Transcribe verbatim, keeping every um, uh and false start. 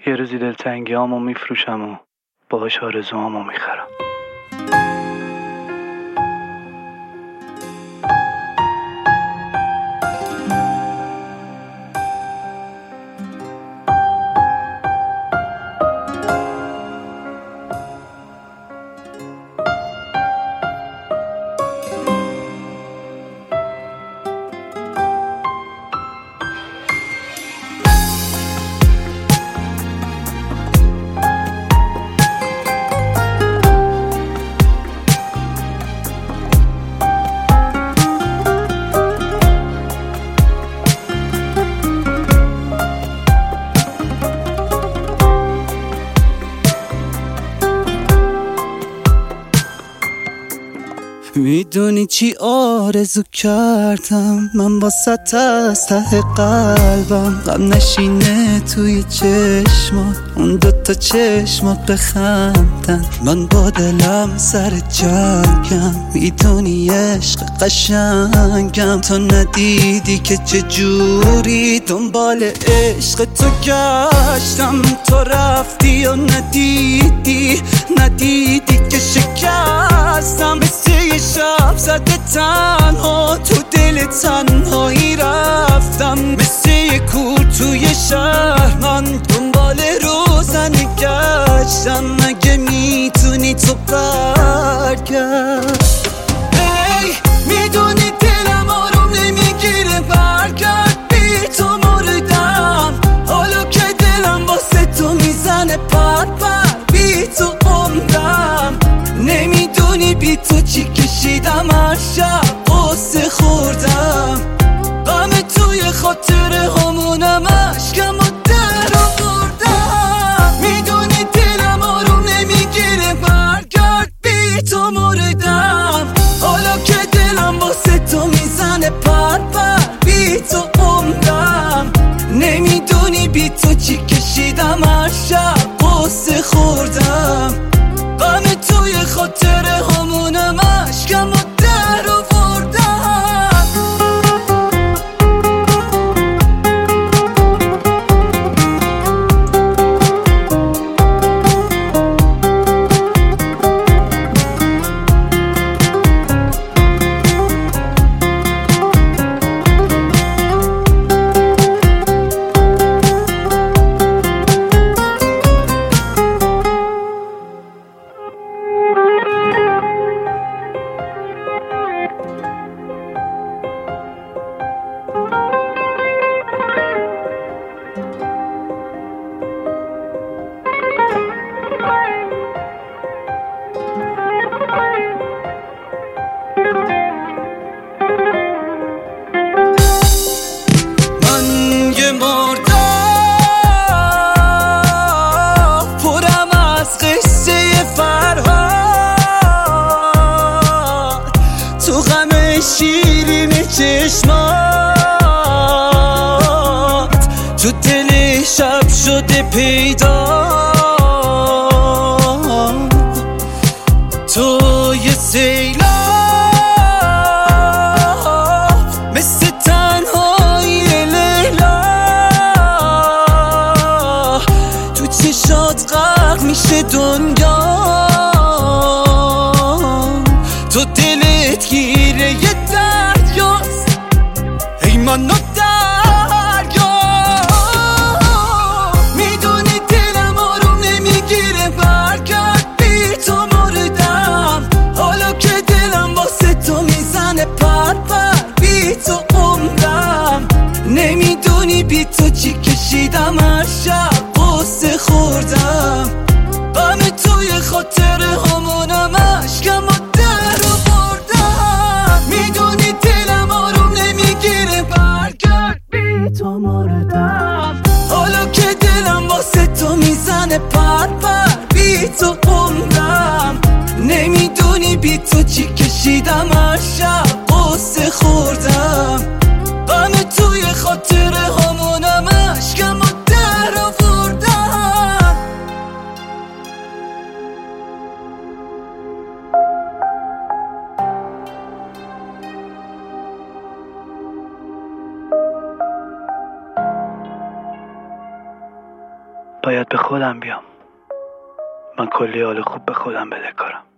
یه روزی دلتنگیامو میفروشم و باهاش آرزوامو میخرم. میدونی چی آرزو کردم من واسه از ته قلبم، غم نشینه توی چشمات، اون دوتا چشمات بخندن، من با دلم سر جنگم. میدونی عشق قشنگم، تو ندیدی که چجوری دنبال عشق تو گشتم، تو رفتی و ندیدی ندیدی که شکستم، مثل شب زده تنها تو دل تنهایی رفتم، مثل یه کور توی شهر من دنبال روزنه گشتم، مگه میتونی تو برگرد؟ ای میدونی دلم آروم نمیگیره، برگرد بی تو مردم، حالا که دلم واسه تو میزنه پر پر، بی تو عمرم، نمیدونی بی تو چی کشیدم، هر شب قصه خوردم، غم توی خاطر همونم عشقم و در آوردم، میدونی دلم آروم نمیگیره، برگرد بی تو مردم، حالا که دلم واسه تو میزنه پر پر، بی تو عمرم، نمیدونی بی تو چی کشیدم، هر شب قصه خوردم، غم توی خاطر همونم عشقم و در آوردم. شیرین چشمات تو دل شب شده پیدا، تو یه سیلاب مثل تنهایی لیلا، تو چشات غرق میشه دنیا، تو دلت گیره یه دریاست، ای من و دریا، میدونی دلم آروم نمیگیره، برگرد بی تو مردم، حالا که دلم واسه تو میزنه پر پر، بی تو عمرم، نمیدونی بی تو چی کشیدم، هر شب قصه خوردم، غم توی خاطر همونم عشقم و در آوردم، میدونی دلم آروم نمیگیره، برگرد بی تو مردم، حالا که دلم واسه تو میزنه پر پر، بی تو عمرم، نمیدونی بی تو چی کشیدم، هر شب قصه خوردم، غم توی خاطر همونم عشقم و در آوردم. باید باید به خودم بیام. من کلی حال خوب به خودم بدهکارم.